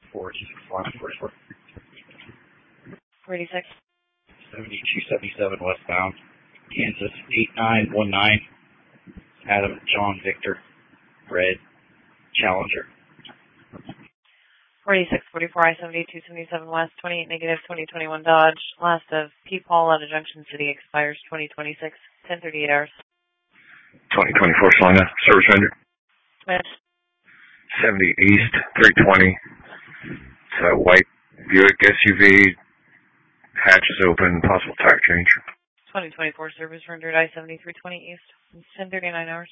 486 486. 7277 westbound, Kansas 8919, Adam John Victor, red Challenger. 4644 I-7277 West, 28 negative 2021 Dodge. Last of P. Paul out of Junction City expires 2026, 10:38 hours. 2024 Salina, service render. Switch. 70 East, 320. It's a white Buick SUV. Hatch is open, possible tire change. 2024 service rendered I-7320 East, 10:39 hours.